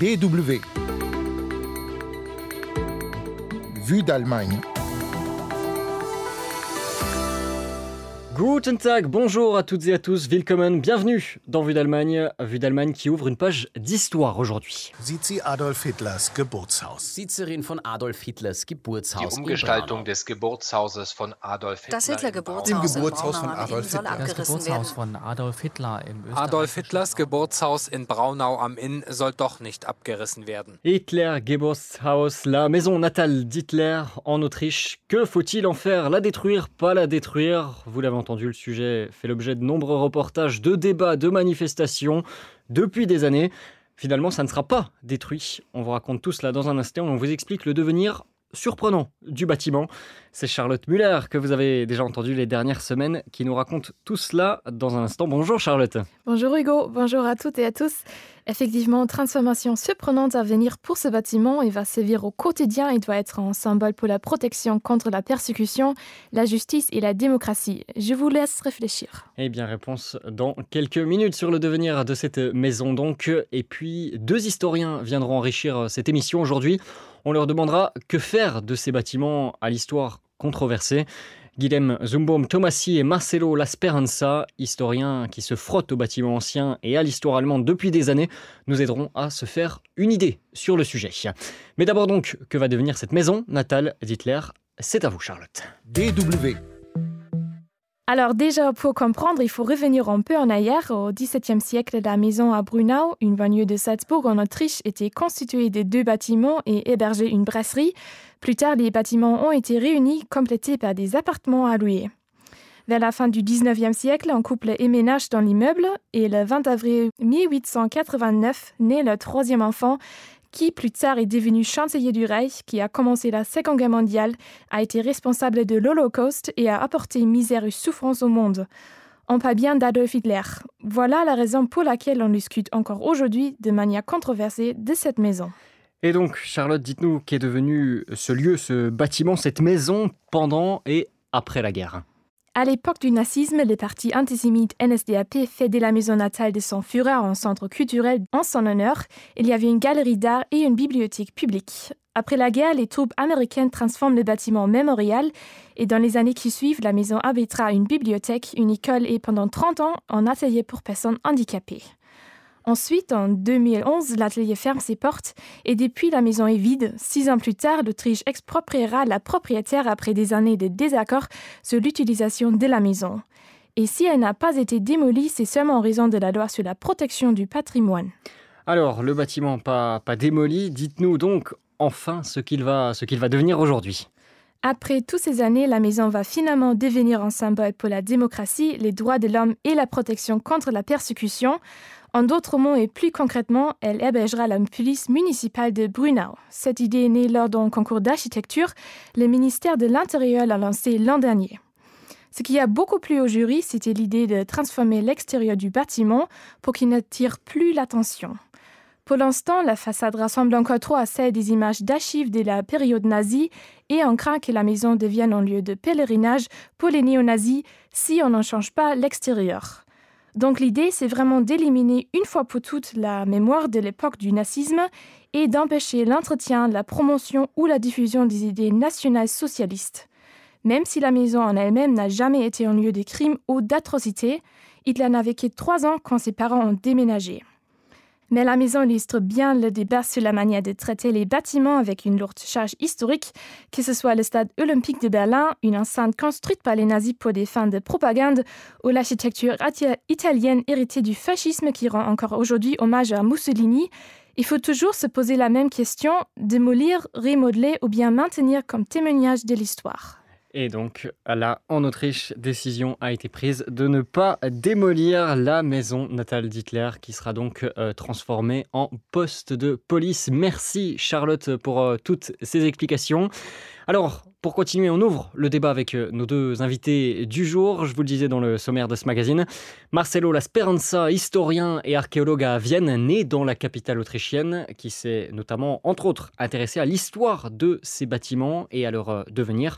DW. Vue d'Allemagne. Guten Tag, bonjour à toutes et à tous, willkommen, bienvenue dans Vue d'Allemagne qui ouvre une page d'histoire aujourd'hui. Sieht sie Adolf Hitlers Geburtshaus. Sitzerin von Adolf Hitlers Geburtshaus. Die Umgestaltung des Geburtshauses von Adolf Hitler. Das Hitler-Geburtshaus Im Geburtshaus von Braunau Adolf soll Hitler. Das abgerissen Geburtshaus werden. von Adolf Hitler im Österreich. Adolf Hitlers Geburtshaus in Braunau am Inn soll doch nicht abgerissen werden. Hitler Geburtshaus, la maison natale d'Hitler en Autriche. Que faut-il en faire? La détruire, pas la détruire? Vous l'avez entendu, le sujet fait l'objet de nombreux reportages, de débats, de manifestations depuis des années. Finalement, ça ne sera pas détruit. On vous raconte tout cela dans un instant. On vous explique le devenir surprenant du bâtiment. C'est Charlotte Müller, que vous avez déjà entendu les dernières semaines, qui nous raconte tout cela dans un instant. Bonjour Charlotte. Bonjour Hugo, bonjour à toutes et à tous. Effectivement, transformation surprenante à venir pour ce bâtiment. Il va servir au quotidien. Il doit être un symbole pour la protection contre la persécution, la justice et la démocratie. Je vous laisse réfléchir. Eh bien, réponse dans quelques minutes sur le devenir de cette maison donc. Et puis, deux historiens viendront enrichir cette émission aujourd'hui. On leur demandera que faire de ces bâtiments à l'histoire controversée. Guilhem Zumbaum-Thomasy et Marcelo Lasperanza, historiens qui se frottent aux bâtiments anciens et à l'histoire allemande depuis des années, nous aideront à se faire une idée sur le sujet. Mais d'abord donc, que va devenir cette maison natale d'Hitler? C'est à vous Charlotte. DW. Alors déjà, pour comprendre, il faut revenir un peu en arrière. Au XVIIe siècle, la maison à Brunau, une banlieue de Salzbourg en Autriche, était constituée de deux bâtiments et hébergeait une brasserie. Plus tard, les bâtiments ont été réunis, complétés par des appartements à louer. Vers la fin du XIXe siècle, un couple éménage dans l'immeuble et le 20 avril 1889 naît le troisième enfant qui plus tard est devenu chancelier du Reich, qui a commencé la Seconde Guerre mondiale, a été responsable de l'Holocauste et a apporté misère et souffrance au monde. On parle bien d'Adolf Hitler. Voilà la raison pour laquelle on discute encore aujourd'hui de manière controversée de cette maison. Et donc, Charlotte, dites-nous qu'est devenu ce lieu, ce bâtiment, cette maison pendant et après la guerre. À l'époque du nazisme, le parti antisémite NSDAP fait de la maison natale de son Führer un centre culturel en son honneur. Il y avait une galerie d'art et une bibliothèque publique. Après la guerre, les troupes américaines transforment le bâtiment en mémorial et dans les années qui suivent, la maison abritera une bibliothèque, une école et pendant 30 ans, un atelier pour personnes handicapées. Ensuite, en 2011, l'atelier ferme ses portes et depuis, la maison est vide. 6 ans plus tard, l'Autriche expropriera la propriétaire après des années de désaccords sur l'utilisation de la maison. Et si elle n'a pas été démolie, c'est seulement en raison de la loi sur la protection du patrimoine. Alors, le bâtiment pas démoli, dites-nous donc enfin ce qu'il va devenir aujourd'hui. Après toutes ces années, la maison va finalement devenir un symbole pour la démocratie, les droits de l'homme et la protection contre la persécution. En d'autres mots et plus concrètement, elle hébergera la police municipale de Brunau. Cette idée est née lors d'un concours d'architecture. Le ministère de l'Intérieur l'a lancé l'an dernier. Ce qui a beaucoup plu au jury, c'était l'idée de transformer l'extérieur du bâtiment pour qu'il n'attire plus l'attention. Pour l'instant, la façade ressemble encore trop à celle des images d'archives de la période nazie et on craint que la maison devienne un lieu de pèlerinage pour les néo-nazis si on n'en change pas l'extérieur. Donc l'idée, c'est vraiment d'éliminer une fois pour toutes la mémoire de l'époque du nazisme et d'empêcher l'entretien, la promotion ou la diffusion des idées nationales socialistes. Même si la maison en elle-même n'a jamais été un lieu de crime ou d'atrocité, Hitler n'avait que 3 ans quand ses parents ont déménagé. Mais la maison illustre bien le débat sur la manière de traiter les bâtiments avec une lourde charge historique, que ce soit le stade olympique de Berlin, une enceinte construite par les nazis pour des fins de propagande, ou l'architecture italienne héritée du fascisme qui rend encore aujourd'hui hommage à Mussolini. Il faut toujours se poser la même question, démolir, remodeler ou bien maintenir comme témoignage de l'histoire. Et donc, là, en Autriche, décision a été prise de ne pas démolir la maison natale d'Hitler, qui sera donc transformée en poste de police. Merci Charlotte pour toutes ces explications. Alors, pour continuer, on ouvre le débat avec nos deux invités du jour. Je vous le disais dans le sommaire de ce magazine. Marcelo Lasperanza, historien et archéologue à Vienne, né dans la capitale autrichienne, qui s'est notamment, entre autres, intéressé à l'histoire de ces bâtiments et à leur devenir.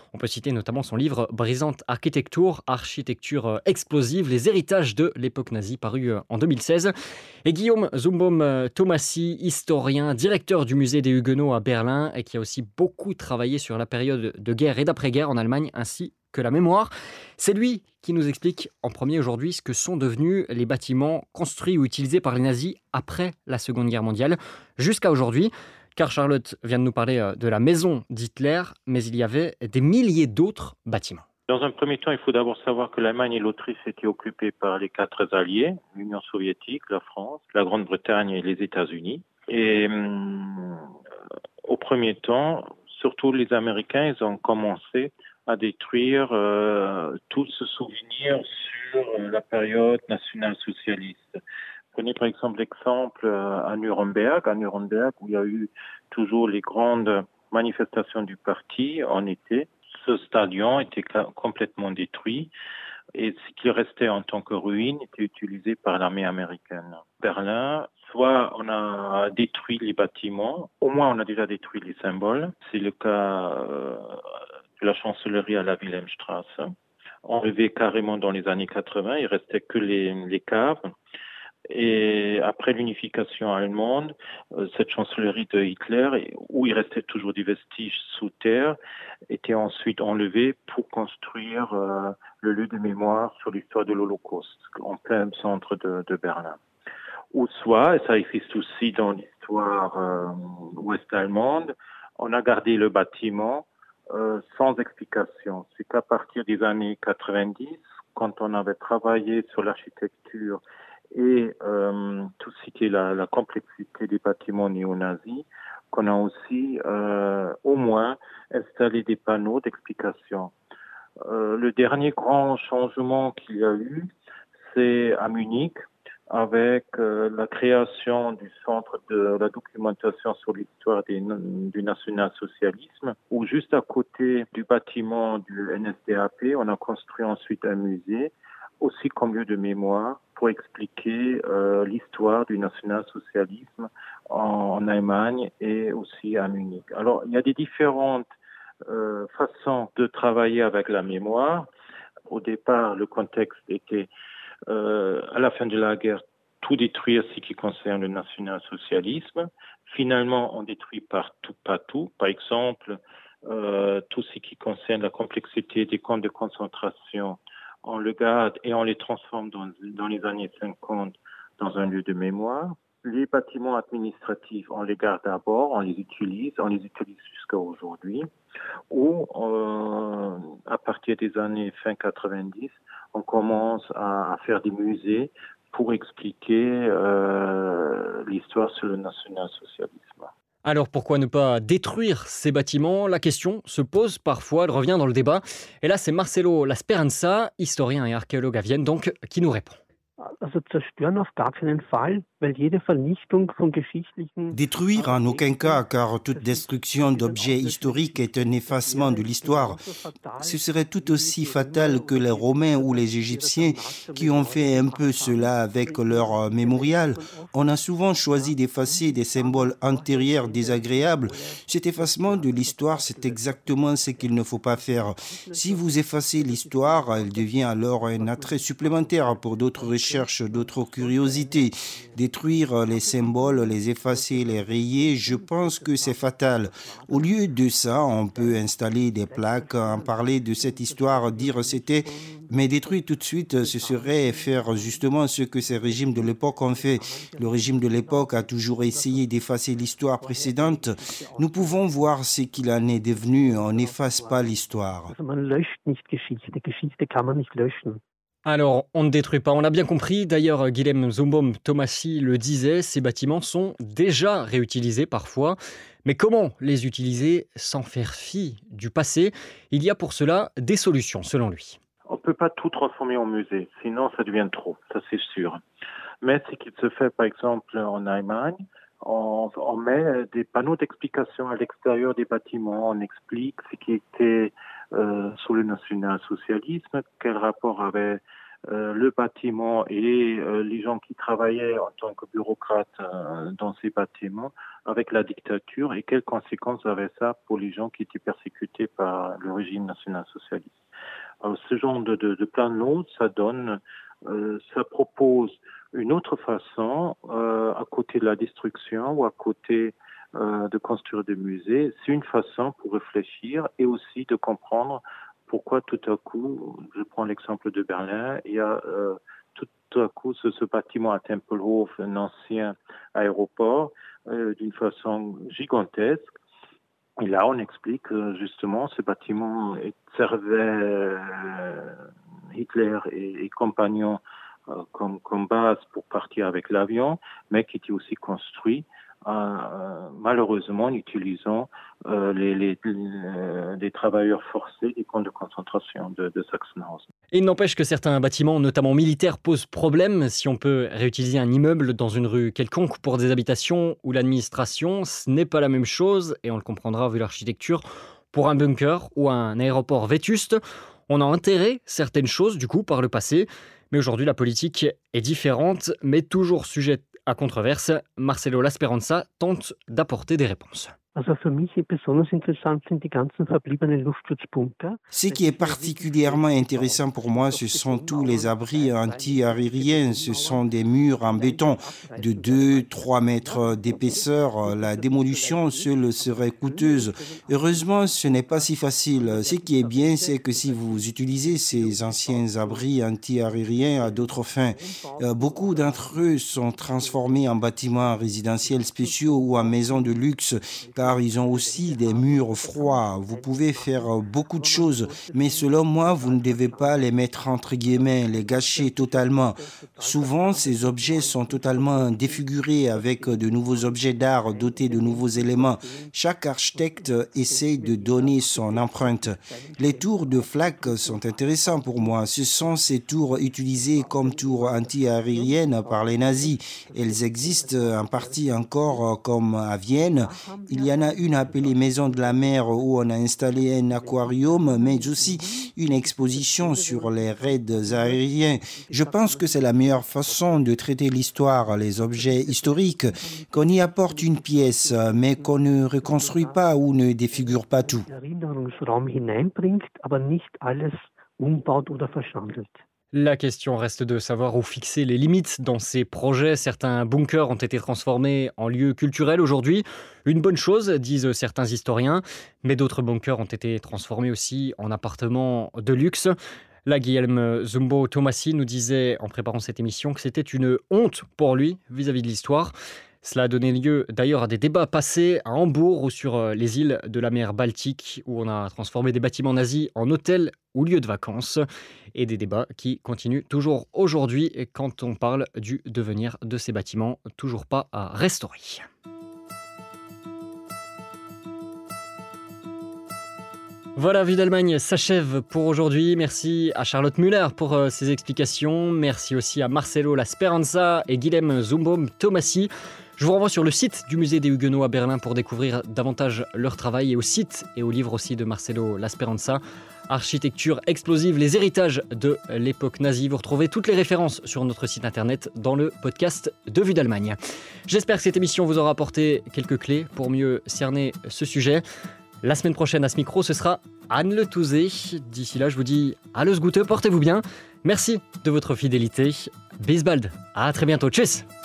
On peut citer notamment son livre Brisante Architecture, architecture explosive, les héritages de l'époque nazie, paru en 2016. Et Guillaume Zumbom-Thomasy, historien, directeur du musée des Huguenots à Berlin, et qui a aussi beaucoup travaillé sur la période de guerre et d'après-guerre en Allemagne, ainsi que la mémoire. C'est lui qui nous explique en premier aujourd'hui ce que sont devenus les bâtiments construits ou utilisés par les nazis après la Seconde Guerre mondiale, jusqu'à aujourd'hui. Car Charlotte vient de nous parler de la maison d'Hitler, mais il y avait des milliers d'autres bâtiments. Dans un premier temps, il faut d'abord savoir que l'Allemagne et l'Autriche étaient occupées par les 4 alliés, l'Union soviétique, la France, la Grande-Bretagne et les États-Unis. Et au premier temps, surtout les Américains, ils ont commencé à détruire tout ce souvenir sur la période nationale-socialiste. Prenez par exemple l'exemple à Nuremberg, où il y a eu toujours les grandes manifestations du parti en été. Ce stadion était complètement détruit et ce qui restait en tant que ruine était utilisé par l'armée américaine. Berlin, soit on a détruit les bâtiments, au moins on a déjà détruit les symboles. C'est le cas de la chancellerie à la Wilhelmstrasse. Enlevé carrément dans les années 80, il restait que les caves. Et après l'unification allemande, cette chancellerie de Hitler, où il restait toujours des vestiges sous terre, était ensuite enlevée pour construire le lieu de mémoire sur l'histoire de l'Holocauste, en plein centre de Berlin. Ou soit, et ça existe aussi dans l'histoire ouest-allemande, on a gardé le bâtiment sans explication. C'est qu'à partir des années 90, quand on avait travaillé sur l'architecture et tout ce qui est la complexité des bâtiments néo-nazis, qu'on a aussi au moins installé des panneaux d'explication. Le dernier grand changement qu'il y a eu, c'est à Munich, avec la création du Centre de la documentation sur l'histoire du national-socialisme, où juste à côté du bâtiment du NSDAP, on a construit ensuite un musée, aussi comme lieu de mémoire, pour expliquer l'histoire du national-socialisme en Allemagne et aussi à Munich. Alors, il y a des différentes façons de travailler avec la mémoire. Au départ, le contexte était, à la fin de la guerre, tout détruire ce qui concerne le national-socialisme. Finalement, on détruit pas tout. Par exemple, tout ce qui concerne la complexité des camps de concentration, on le garde et on les transforme dans les années 50 dans un lieu de mémoire. Les bâtiments administratifs, on les garde d'abord, on les utilise jusqu'à aujourd'hui. Ou à partir des années fin 90, on commence à faire des musées pour expliquer l'histoire sur le national-socialisme. Alors pourquoi ne pas détruire ces bâtiments? La question se pose parfois, elle revient dans le débat. Et là, c'est Marcelo Lasperanza, historien et archéologue à Vienne, donc, qui nous répond. Détruire en aucun cas, car toute destruction d'objets historiques est un effacement de l'histoire. Ce serait tout aussi fatal que les Romains ou les Égyptiens qui ont fait un peu cela avec leur mémorial. On a souvent choisi d'effacer des symboles antérieurs désagréables. Cet effacement de l'histoire, c'est exactement ce qu'il ne faut pas faire. Si vous effacez l'histoire, elle devient alors un attrait supplémentaire pour d'autres recherches, d'autres curiosités. Détruire les symboles, les effacer, les rayer, je pense que c'est fatal. Au lieu de ça, on peut installer des plaques, en parler de cette histoire, dire c'était... Mais détruire tout de suite, ce serait faire justement ce que ces régimes de l'époque ont fait. Le régime de l'époque a toujours essayé d'effacer l'histoire précédente. Nous pouvons voir ce qu'il en est devenu. On n'efface pas l'histoire. Alors, on ne détruit pas, on l'a bien compris. D'ailleurs, Guillaume Zumbom-Thomasy le disait, ces bâtiments sont déjà réutilisés parfois. Mais comment les utiliser sans faire fi du passé? Il y a pour cela des solutions, selon lui. On ne peut pas tout transformer en musée, sinon ça devient trop, ça c'est sûr. Mais ce qui se fait par exemple en Allemagne, on met des panneaux d'explication à l'extérieur des bâtiments, on explique ce qui était sous le national-socialisme, quel rapport avait le bâtiment et les gens qui travaillaient en tant que bureaucrates dans ces bâtiments avec la dictature et quelles conséquences avait ça pour les gens qui étaient persécutés par le régime national-socialiste. Alors, ce genre de plan de l'autre, ça propose une autre façon, à côté de la destruction ou à côté de construire des musées. C'est une façon pour réfléchir et aussi de comprendre pourquoi tout à coup, je prends l'exemple de Berlin, il y a tout à coup ce bâtiment à Tempelhof, un ancien aéroport, d'une façon gigantesque. Et là, on explique justement ce bâtiment servait Hitler et compagnons comme base pour partir avec l'avion, mais qui était aussi construit malheureusement en utilisant des travailleurs forcés des camps de concentration de Sachsenhausen. Et il n'empêche que certains bâtiments, notamment militaires, posent problème. Si on peut réutiliser un immeuble dans une rue quelconque pour des habitations ou l'administration, ce n'est pas la même chose, et on le comprendra vu l'architecture. Pour un bunker ou un aéroport vétuste, on a enterré certaines choses du coup par le passé, mais aujourd'hui la politique est différente, mais toujours sujette à controverse. Marcelo Lasperanza tente d'apporter des réponses. Ce qui est particulièrement intéressant pour moi, ce sont tous les abris anti-aériens. Ce sont des murs en béton de 2-3 mètres d'épaisseur. La démolition seule serait coûteuse. Heureusement, ce n'est pas si facile. Ce qui est bien, c'est que si vous utilisez ces anciens abris anti-aériens à d'autres fins, beaucoup d'entre eux sont transformés en bâtiments résidentiels spéciaux ou en maisons de luxe, car ils ont aussi des murs froids. Vous pouvez faire beaucoup de choses, mais selon moi, vous ne devez pas les mettre entre guillemets, les gâcher totalement. Souvent, ces objets sont totalement défigurés avec de nouveaux objets d'art dotés de nouveaux éléments. Chaque architecte essaie de donner son empreinte. Les tours de Flak sont intéressants pour moi. Ce sont ces tours utilisées comme tours anti-aériennes par les nazis. Elles existent en partie encore comme à Vienne. Il y en a une appelée Maison de la Mer où on a installé un aquarium, mais aussi une exposition sur les raids aériens. Je pense que c'est la meilleure façon de traiter l'histoire, les objets historiques, qu'on y apporte une pièce, mais qu'on ne reconstruit pas ou ne défigure pas tout. La question reste de savoir où fixer les limites dans ces projets. Certains bunkers ont été transformés en lieux culturels aujourd'hui. Une bonne chose, disent certains historiens. Mais d'autres bunkers ont été transformés aussi en appartements de luxe. Là, Guillaume Zumbo-Tomassi nous disait en préparant cette émission que c'était une honte pour lui vis-à-vis de l'histoire. Cela a donné lieu d'ailleurs à des débats passés à Hambourg ou sur les îles de la mer Baltique où on a transformé des bâtiments nazis en hôtels ou lieux de vacances. Et des débats qui continuent toujours aujourd'hui quand on parle du devenir de ces bâtiments toujours pas à restaurer. Voilà, Vue d'Allemagne s'achève pour aujourd'hui. Merci à Charlotte Müller pour ses explications. Merci aussi à Marcelo Lasperanza et Guilhem Zumbo-Tomassi. Je vous renvoie sur le site du musée des Huguenots à Berlin pour découvrir davantage leur travail et au site et au livre aussi de Marcelo Lasperanza. Architecture explosive, les héritages de l'époque nazie. Vous retrouvez toutes les références sur notre site internet dans le podcast de Vue d'Allemagne. J'espère que cette émission vous aura apporté quelques clés pour mieux cerner ce sujet. La semaine prochaine à ce micro, ce sera Anne Le Touzé. D'ici là, je vous dis alles Gute, portez-vous bien. Merci de votre fidélité. Bis bald. À très bientôt. Tchuss.